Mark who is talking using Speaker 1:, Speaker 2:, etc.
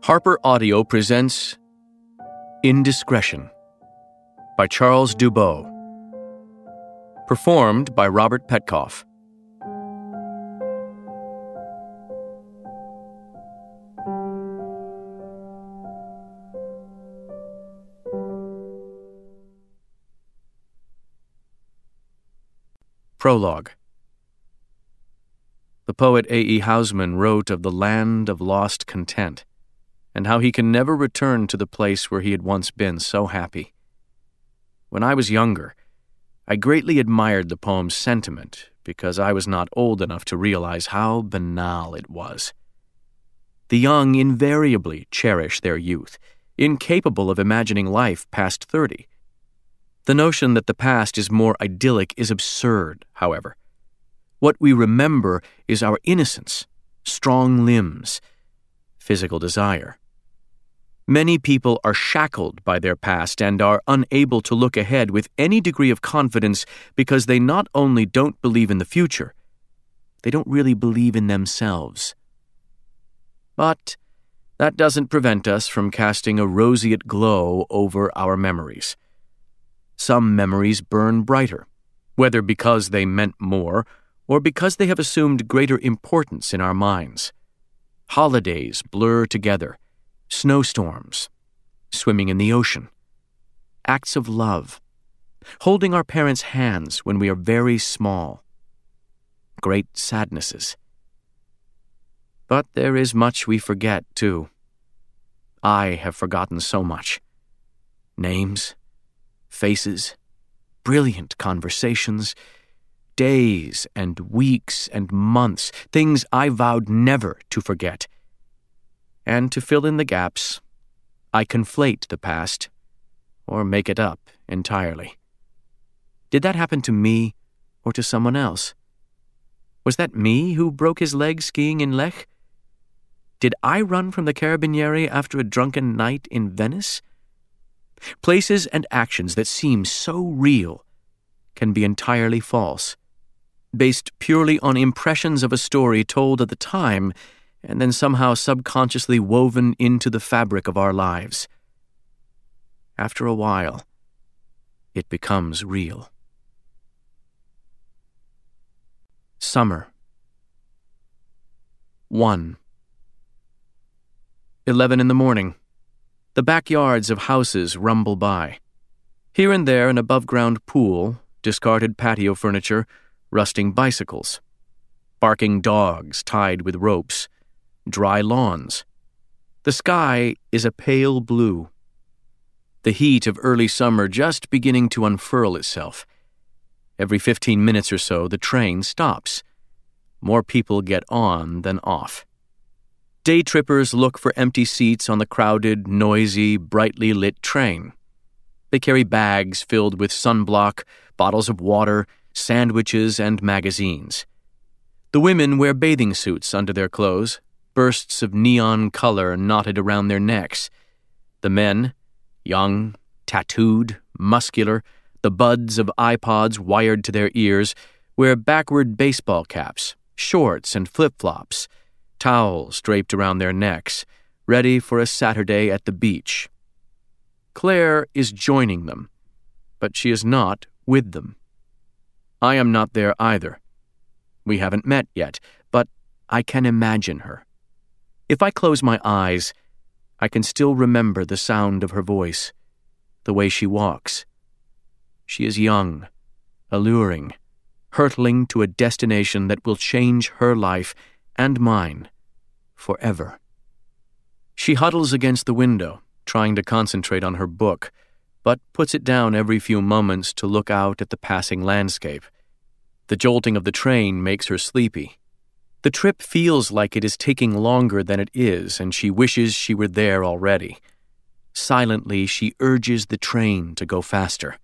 Speaker 1: Harper Audio presents Indiscretion by Charles Dubot. Performed by Robert Petkoff. Prologue. The poet A.E. Housman wrote of the land of lost content, and how he can never return to the place where he had once been so happy. When I was younger, I greatly admired the poem's sentiment because I was not old enough to realize how banal it was. The young invariably cherish their youth, incapable of imagining life past 30. The notion that the past is more idyllic is absurd, however. What we remember is our innocence, strong limbs, physical desire. Many people are shackled by their past and are unable to look ahead with any degree of confidence because they not only don't believe in the future, they don't really believe in themselves. But that doesn't prevent us from casting a roseate glow over our memories. Some memories burn brighter, whether because they meant more or because they have assumed greater importance in our minds. Holidays blur together. Snowstorms, swimming in the ocean, acts of love, holding our parents' hands when we are very small, great sadnesses. But there is much we forget, too. I have forgotten so much. Names, faces, brilliant conversations, days and weeks and months, things I vowed never to forget. And to fill in the gaps, I conflate the past, or make it up entirely. Did that happen to me or to someone else? Was that me who broke his leg skiing in Lech? Did I run from the Carabinieri after a drunken night in Venice? Places and actions that seem so real can be entirely false, based purely on impressions of a story told at the time and then somehow subconsciously woven into the fabric of our lives. After a while, it becomes real. Summer. 1. 11 in the morning. The backyards of houses rumble by. Here and there an above-ground pool, discarded patio furniture, rusting bicycles, barking dogs tied with ropes, dry lawns. The sky is a pale blue. The heat of early summer just beginning to unfurl itself. Every 15 minutes or so, the train stops. More people get on than off. Day trippers look for empty seats on the crowded, noisy, brightly lit train. They carry bags filled with sunblock, bottles of water, sandwiches, and magazines. The women wear bathing suits under their clothes, bursts of neon color knotted around their necks. The men, young, tattooed, muscular, the buds of iPods wired to their ears, wear backward baseball caps, shorts and flip-flops, towels draped around their necks, ready for a Saturday at the beach. Claire is joining them, but she is not with them. I am not there either. We haven't met yet, but I can imagine her. If I close my eyes, I can still remember the sound of her voice, the way she walks. She is young, alluring, hurtling to a destination that will change her life and mine forever. She huddles against the window, trying to concentrate on her book, but puts it down every few moments to look out at the passing landscape. The jolting of the train makes her sleepy. The trip feels like it is taking longer than it is, and she wishes she were there already. Silently, she urges the train to go faster.